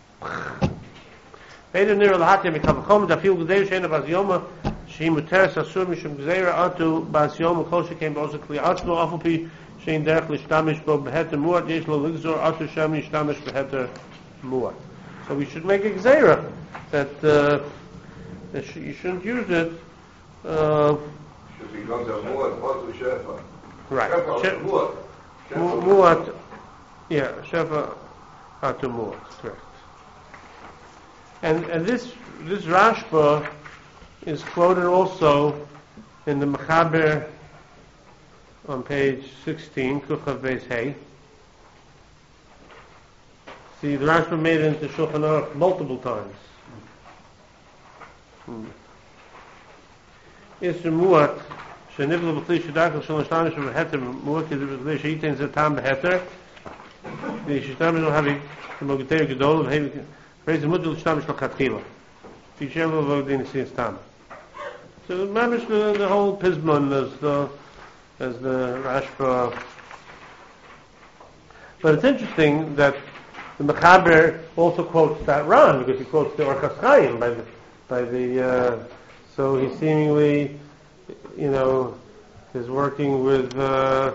Beidem nir l'hatem mikavachom dafil g'dei sheina bas yoma shehi muteres asur mishum gzeira atu bas yoma kol shekem b'osa kli atzlo afu pi shein derech l'shtamish bo b'heter muat yesh lo l'gzor atu shem l'shtamish b'heter muat. So we should make a gzeira that uh, that sh- you shouldn't use it. Uh, becomes a muat, also shefa. Right. Shefa She- muat. Mu- Muat, yeah, shefa atu muat, correct. And and this this Rashba is quoted also in the Mechaber on page sixteen, Kuchav Beis Hey. See, the Rashba made it into Shulchan Aruch multiple times. Hmm. Isra muat. שנבלו בכלי שדקל של השתמש בהתר מועט כדי בכלי שייתן זה טעם בהתר שישתמש לא הביא כמו גתר גדול ואיזה מודל להשתמש לכתחילה תשאר לו ועודי ניסים סתם. So ממש the, the whole Pizmon as the as the Rashba. But it's interesting that the Mechaber also quotes that Ran because he quotes the Orchos Chaim by the by the uh, so he seemingly, you know, is working with uh,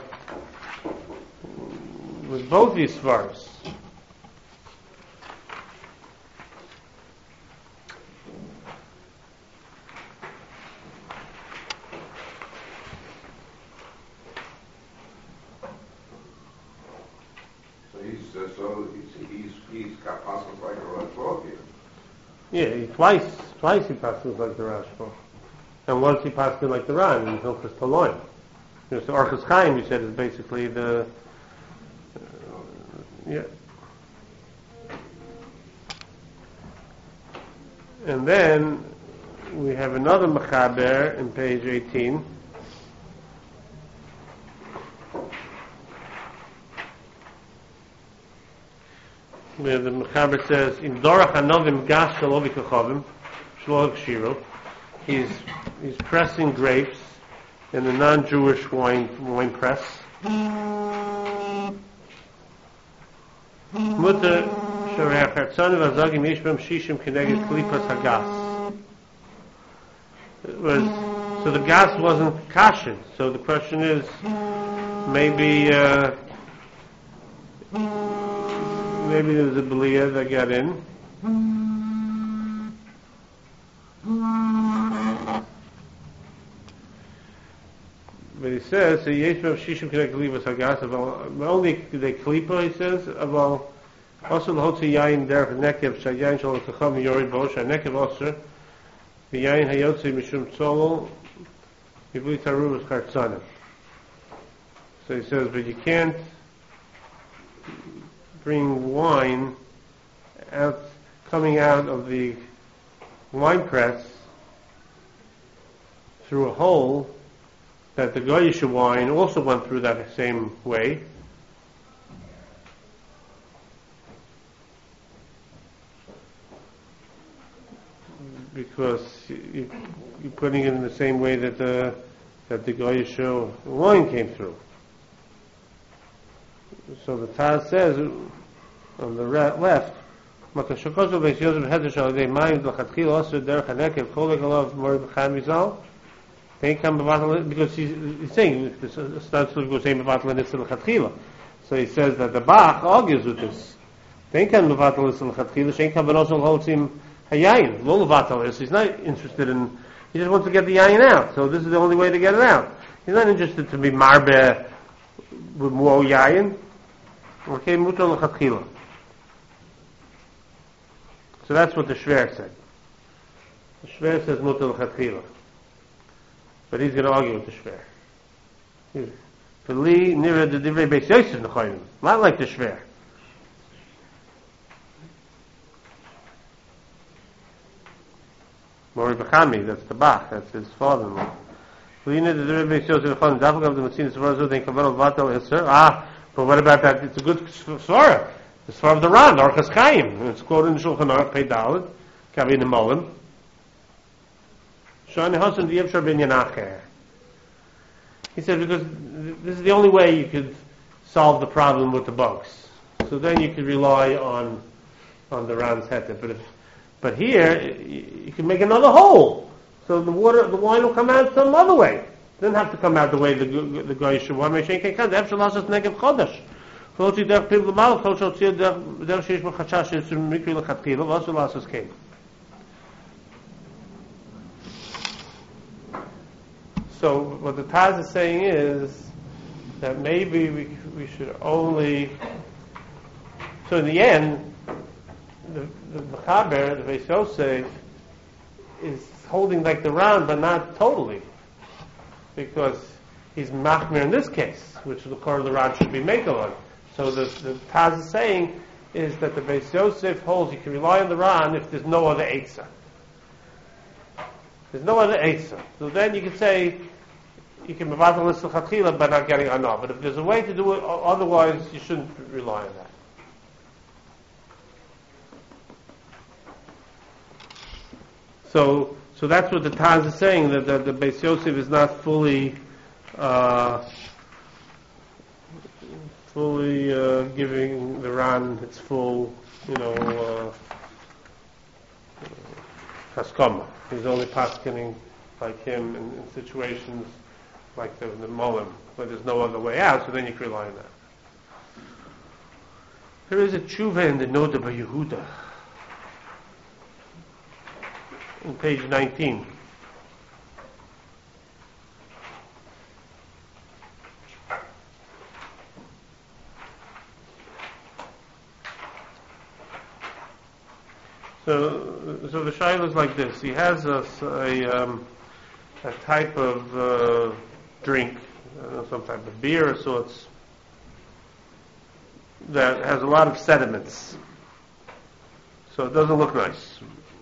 with both these svaros. So he's uh, so he's he's he's got possible like a twelve here. Yeah, he, twice twice he passed like the Rashba. And once he passed in like the Ran in Hilchos Taloim. You know, so Orchos Chaim, you said, is basically the uh, yeah. And then we have another Mechaber in page eighteen. where the Mechaber says, "In Dorach Hanovim Gas Shelo V'Kachavim Shelo Kshiru." He's he's pressing grapes in the non-Jewish wine wine press. Mutter Shorei Chertzanu V'Azagim Yesh B'Hem Shishim K'neged Klipas Hagas. It was so the gas wasn't kasher. So the question is, maybe uh, maybe there was a belia that got in. But he says, so Yesh B'Hem Shishim K'neged Klipas Hagas. Only the klipa, he says, about also the hotzi yain derech nekev shayain shal kacham yorid bo shanekev oser the yain hayotzi mishum tzolol bibli taruv chartzanim. So he says, but you can't bring wine out coming out of the wine press through a hole that the goyish wine also went through that same way. Because you, you're putting it in the same way that the that the goyish wine came through. So the Taz says on the re- left, because he's, he's saying this starts to go same. So he says that the Bach argues with this. Hayayin, Luluvatalis, he's not interested in, he just wants to get the yayin out. So this is the only way to get it out. He's not interested to be marbe with more yayin. Okay, mutar l'chatchila. So that's what the Shver said. The Shver says mutar l'chatchila. But he's going to argue with the Shver. For Li, nira the divrei beis Yosef nechoyim. Not like the Shver. Mori Bechami, that's the Bach, that's his father-in-law. Ah, but what about that? It's a good Sforah. The Sforah of the Ran, Orchas Chaim. It's quoted in the Shulchan Aruch, Pei Dalet, Kavin Molim. Shani Hasan Dievshar Ben Yanacher. He said, because this is the only way you could solve the problem with the bugs. So then you could rely on on the Ran's heter. But if But here, you can make another hole. So the water, the wine will come out some other way. It doesn't have to come out the way the the guy should want. It can't come. After loss of negative chodesh. Closely there, people mal. Closely there, there sheish b'chachash is mikri lechatchila. Also loss of came. So what the Taz is saying is that maybe we we should only. So in the end. The, the Mechaber, the Beis Yosef, is holding like the Ran, but not totally, because he's machmir in this case, which the core of the Ran should be makel on. So the the Taz is saying is that the Beis Yosef holds you can rely on the Ran if there's no other eitzah. There's no other eitzah. So then you can say you can mevatel l'chatchila by not getting anah. But if there's a way to do it otherwise, you shouldn't rely on that. So, so that's what the Taz is saying, that the, the Beis Yosef is not fully, uh, fully uh, giving the Ran its full, you know, uh, haskama. He's only paskening like him in, in situations like the, the Molim, where there's no other way out, so then you can rely on that. There is a tshuva in the Noda by Yehuda. On page nineteen. So, so the shaila is like this. He has a, a, um, a type of uh, drink, uh, some type of beer of sorts, that has a lot of sediments. So it doesn't look nice.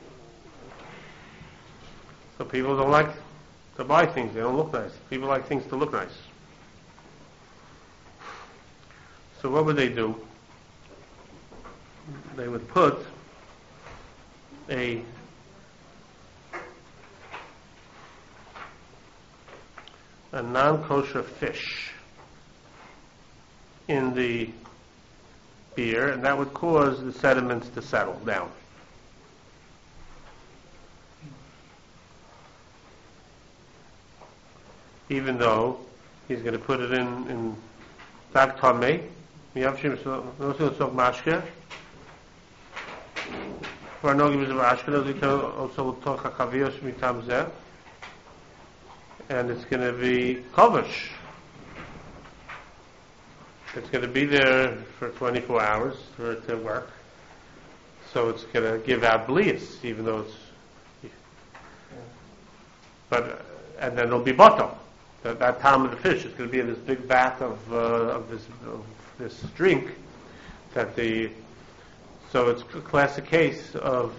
So people don't like to buy things, they don't look nice. People like things to look nice. So what would they do? they would put a a non-kosher fish in the beer, and that would cause the sediments to settle down. Even though he's going to put it in in Dag Tomei, Miyavshim Sok Mashke, for Nogim of Ashkenaz, also Tocha Chavios Mitam Zeh, and it's going to be kovish. It's going to be there for twenty-four hours for it to work. So it's going to give out blias, even though it's. But and then there'll be bottom. That, that time of the fish is going to be in this big vat of uh, of this of this drink. That the so it's a classic case of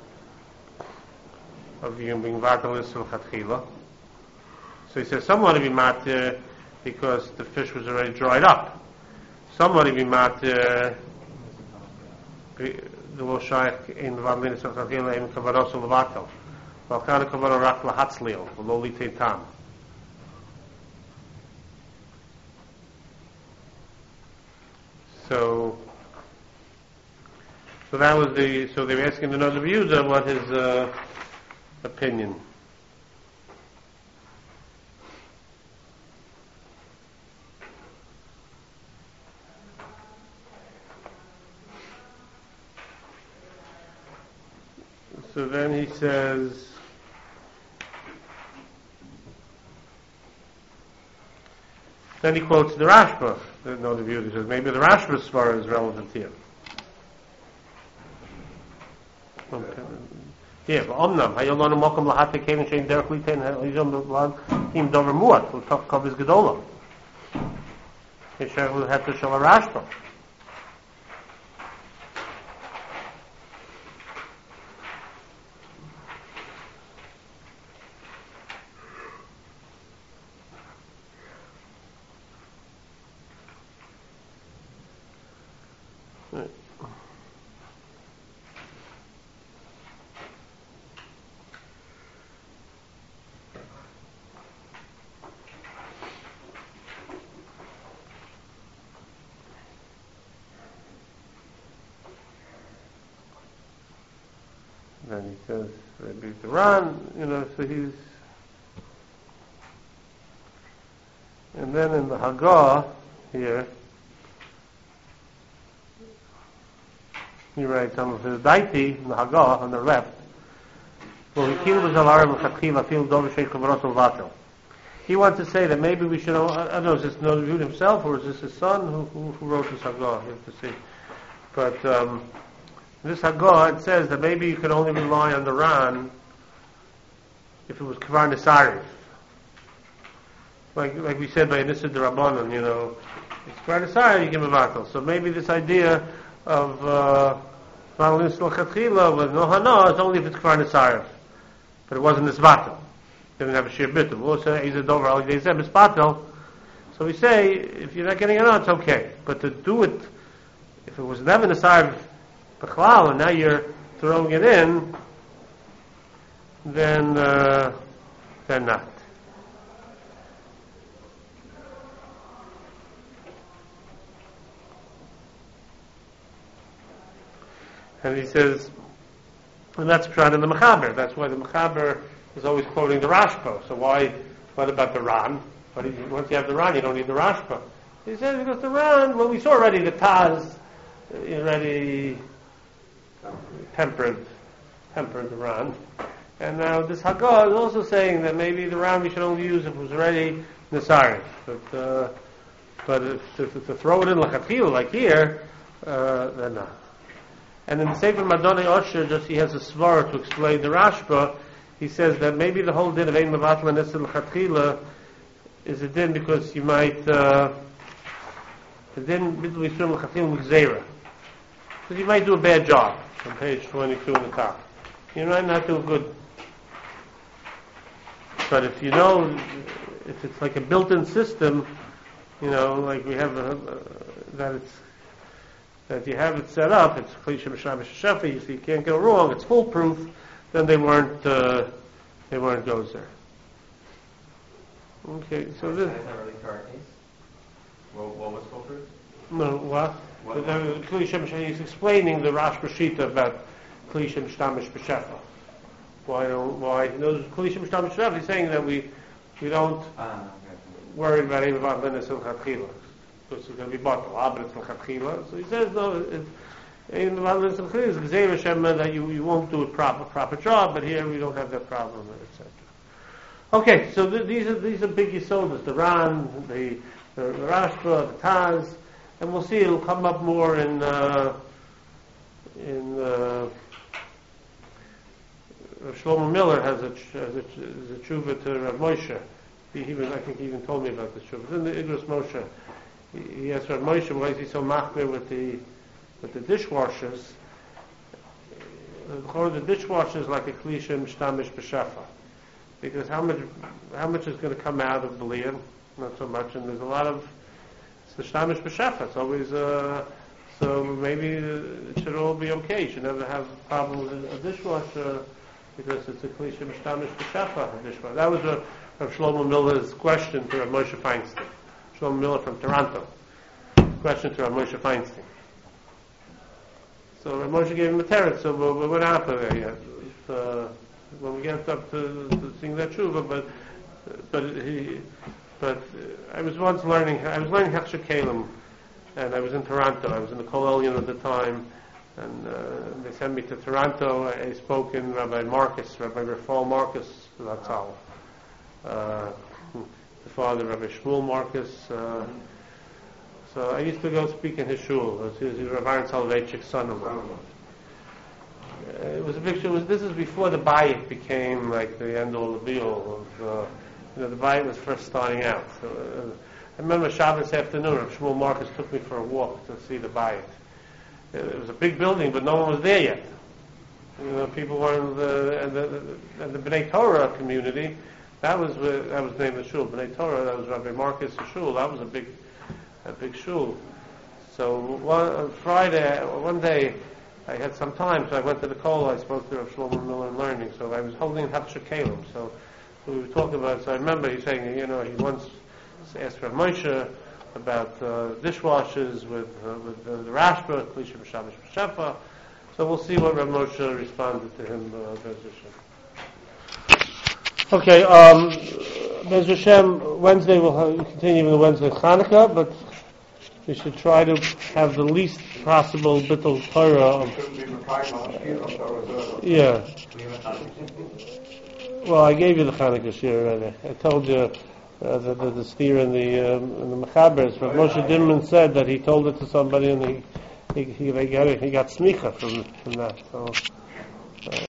of you being vatalis from chatchila. So he says somebody be matir because the fish was already dried up. Somebody be matir the lo shaykh in vatalis from chatchila in kavaros levatel. Valkana kavaro rak lahatzlil lo litei tam. So, so that was the. So they were asking the Noda B'Yehuda what his uh, opinion. So then he says. Then he quotes the Rashba. The Noda B'Yehuda says maybe the Rashba svara is relevant here. Okay. Yeah, but omnam hayolanu mokum lahate kevin shein derech litein hayom b'lan him dover muat l'toch kaviz gedola. Yeshach will have to show a Rashba. Then he says, Rabbi Duran, you know, so he's, and then in the Hagah here, he writes on the Daiti, in the Hagah, on the left, well, he killed his alarm chatchila, feel dover sheikh kavaros vatel. He wants to say that maybe we should, I don't know, is this Noda B'Yehuda himself, or is this his son who, who, who wrote this Hagah? You have to see. But, um, in this Hagah, it says that maybe you could only rely on the Ran if it was Kvar Nesarif. Like, like we said by Nissa D'Rabbanan, you know, it's Kvar Nesarif, you give a vatal. So maybe this idea of Malin Slachatchila with no Hana is only if it's Kvar Nesarif. But it wasn't this vatal. Didn't have a sheer bit of also he's a dover al yezem is vatal. So we say, if you're not getting it out, it's okay. But to do it, if it was never Nesarif, and now you're throwing it in, then uh, then not. And he says, and that's tried in the Mechaber. That's why the Mechaber is always quoting the Rashba. So why? What about the Ran? But once you have the Ran, you don't need the Rashba. He says because the Ran, well, we saw already the Taz already. Tempered, tempered the Ran. And now this Hagah is also saying that maybe the Ran we should only use if it was already Nesarif. But, uh, but if, to, to throw it in Lachatchil, like here, uh, then not. And in the Sefer Madonei Osher, just he has a svara to explain the Rashba. He says that maybe the whole din of Ein Mevatla Nesel Lachatchila is a din because you might, uh, the din Bidl Yisrael Lachatchil Mugzeira. Because you might do a bad job. On page twenty-two in the top. You might not do good. But if you know, if it's like a built-in system, you know, like we have a, uh, that it's that you have it set up, it's Kli Shemashamish Shefa, so you can't go wrong, it's foolproof, then they weren't, uh, they weren't gozer. Okay, so this, That's not really to our case. Well, what was foolproof? no, what? What- Uh, Kli Shemashamish, he's explaining the Rash Bashita about Kli Shemashamish B'Shefa. Why don't, why, no, Kli Shemashamish B'Shefa, he's saying that we, we don't Uh, worry about even about Linus and Chatchila. Because it's going to be bottled, ah, but it's Chatchila. So he says, no, it's, even about Linus and Chatchila, it's Gzeir Hashem that you, you won't do a proper, proper job, but here we don't have that problem, et cetera. Okay, so th- these are, these are big Yisodas, the Ran, the, the, the Rashba, the Taz, and we'll see it'll come up more in, uh, in, uh, Shlomo Miller has a, has a, has a tshuva to Rav Moshe. He even, I think he even told me about this tshuva. It's in the Igros Moshe. He, he asked Rav Moshe, why is he so machmir with the, with the dishwashers? Uh, the dishwasher is like a klisha mishtamish b'shafa. Because how much, how much is going to come out of Belian? Not so much, and there's a lot of, it's the shtamish b'shafa. It's always, uh, so maybe it should all be okay. You should never have a problem with a, a dishwasher, because it's a klisha mishtamish b'shafa, a dishwasher. That was a, of Shlomo Miller's question to Rav Moshe Feinstein. Shlomo Miller from Toronto. Question to Rav Moshe Feinstein. So Rav Moshe gave him a teretz, so we're, we're not up there yet. Uh, when we get up to, to seeing that tshuva, but but he, but uh, I was once learning. I was learning Hechsher Kalim, and I was in Toronto. I was in the Kol Elyon at the time, and uh, they sent me to Toronto. I, I spoke in Rabbi Marcus, Rabbi Rafal Marcus Latzal. Uh, the father of Shmuel Marcus. Uh, so I used to go speak in his shul. He was Rav Aaron Soloveitchik's son-in-law. Uh, it was a big shul. It was, this is before the bayit became like the end-all, the be-all of. Uh, you know, the bayit was first starting out. So uh, I remember Shabbos afternoon, Rav Shmuel Marcus took me for a walk to see the bayit. It was a big building, but no one was there yet. You know, people weren't the and the, and the B'nai Torah community. That was that was the name of the shul, B'nai Torah. That was Rabbi Marcus' shul. That was a big, a big shul. So one on Friday, one day, I had some time, so I went to the Kol. I spoke to Rav Shlomo Miller in learning. So I was holding Hechsher Kalim. So we were talking about. So I remember he saying, you know, he once asked Rav Moshe about uh, dishwashers with uh, with uh, the Rashba, Klisha B'Shabbos B'Shefa. So we'll see what Rav Moshe responded to him. Uh, Okay, um, Bez Hashem, Wednesday we'll have, continue with the Wednesday Chanukah, but we should try to have the least possible bittul Torah. Yeah. Well, I gave you the Chanukah shir already. I told you uh, the, the, the steer in the um, in the Mechabers. But Moshe Dimman said that he told it to somebody and he he he, he got it, he got smicha from from that. So. Uh,